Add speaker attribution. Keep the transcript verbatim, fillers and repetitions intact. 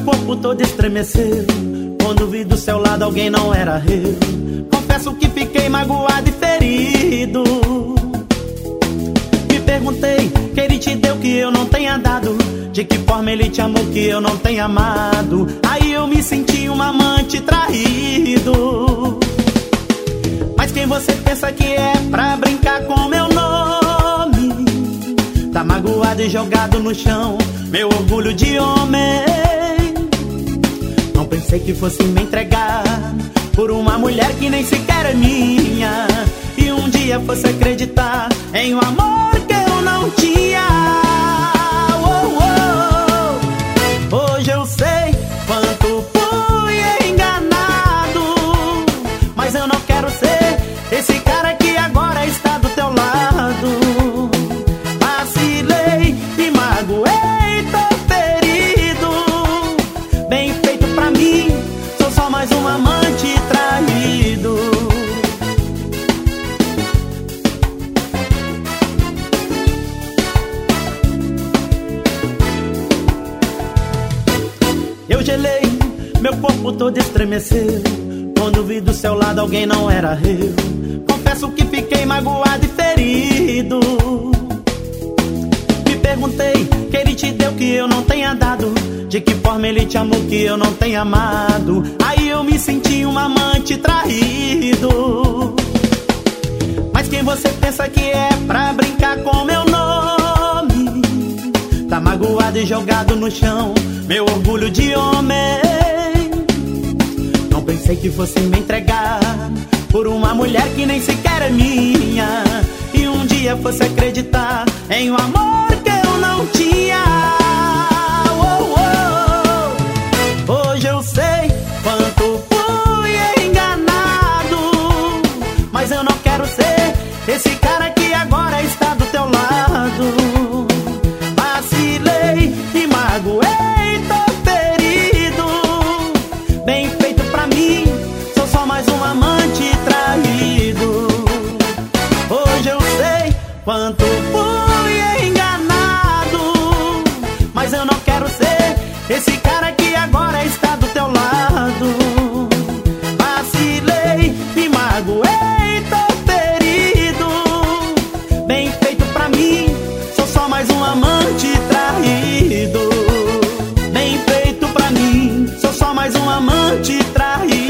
Speaker 1: corpo todo estremeceu quando vi do seu lado alguém não era eu. Confesso que fiquei magoado e ferido. Me perguntei que ele te deu que eu não tenha dado, de que forma ele te amou que eu não tenha amado. Aí eu me senti um amante traído. Mas quem você pensa que é pra brincar com meu nome? Tá magoado e jogado no chão, meu orgulho de homem. Não pensei que fosse me entregar por uma mulher que nem sequer é minha, e um dia fosse acreditar em um amor que eu não tinha. Oh, oh. Hoje eu sei quanto fui enganado, mas eu não quero ser esse cara que agora está do teu lado. Vacilei e magoei, tô ferido. Bem feito pra mim, sou só mais um amante traído. Eu gelei, meu corpo todo estremeceu quando vi do seu lado alguém não era eu. Confesso que fiquei magoado e ferido. Me perguntei que ele te deu que eu não tenha dado, de que forma ele te amou que eu não tenha amado. Aí eu me senti um amante traído. Mas quem você pensa que é pra brincar com meu nome? Tá magoado e jogado no chão, meu orgulho de homem. Não pensei que fosse me entregar por uma mulher que nem sequer é minha, e um dia fosse acreditar em um amor que eu não tinha. Oh, oh. Hoje eu sei quanto fui enganado, mas eu não quero ser esse cara que agora está do teu lado. Vacilei e magoei, tô ferido. Bem feito pra mim, sou só mais um amante traído. Hoje eu sei quanto fui enganado, mas eu não quero ser esse cara que agora está do teu lado. Vacilei e magoei, tô ferido. Bem feito pra mim, sou só mais um amante traído. Bem feito pra mim, sou só mais um amante traído.